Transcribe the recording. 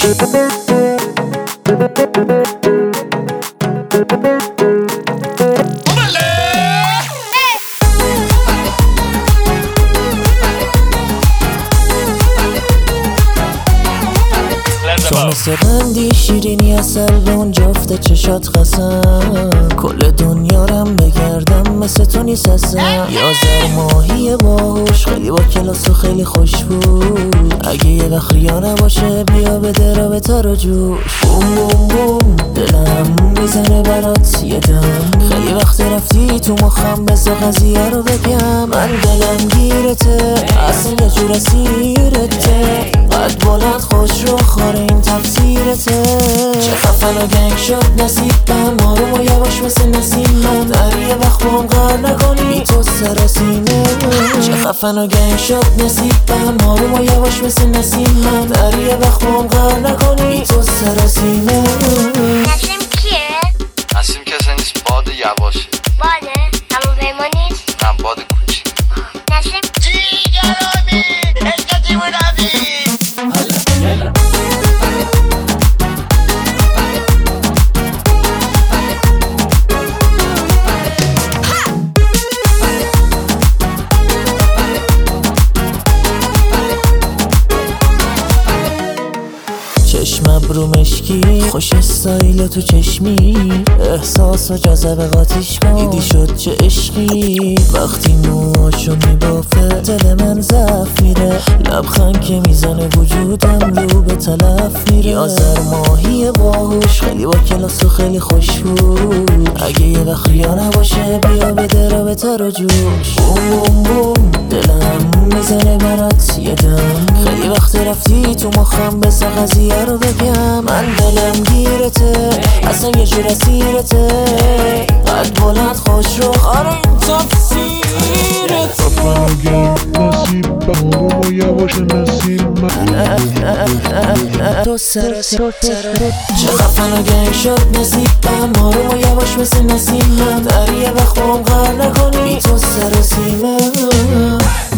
تو مثل قندی شیرینی اصل به اون جفت چشات قسم کل دنیا رم بگردم مثل تو نیست اصلا. یازر ماهی باهوش خیلی با کلاس و خیلی خوش بود. اگه یه وقت ریا نباشه بیا بده رابطه رو جوش. بوم بوم بوم دلم میزنه برات یه دم. خیلی وقت رفتی تو مخم بذار قضیه رو بگم. من دلم گیرته اصلا یه جور اسیرته. قد بلند خوش رو خاره این تفسیرته. چه خفن و گنگ شد نصیبم آروم و یواش مثل نسیمم. در یه وقت بام قهر نکنی بی تو سر سینه. چه خفن و گنگ شد نصیبم آروم و یواش مثل نسیمم. در یه وقت بام قهر نکنی بی تو سر سینه. نسیم کیه؟ نسیم کسی نیست، باد یواشه. باده؟ همون پیما نیست؟ نه، باد کوچی. نسیم دیگرامی عشق دیوونمی. چشم ابرو مشکی خوش استایل تو چشمی. احساس و جذبه قاطیش کن دیدی شد چه عشقی. وقتی موهاشو میبافه دل من ضعف میره. لبخند که میزنه وجودم رو به تلف میره. یازر ماهی باهوش خیلی با کلاس و خیلی خوش بود. اگه یه وقت ریا نباشه بیا بده رابطه رو جوش. بوم بوم بوم دلم میزنه برات یه دم. خیلی وقت رفتی تو مخم بذار قضیه رو بگم. من دلم گیرته اصلا یه جور اسیرته. قد بلند خوش رو خاره این تفسیرته. نسیم بارو و یواش نسیم تو سر چه خفن و گنگ شد نصیبم آروم و یواش مثل نسیمم. در یه وقت بام قهر نکنی بی تو سر سیمم.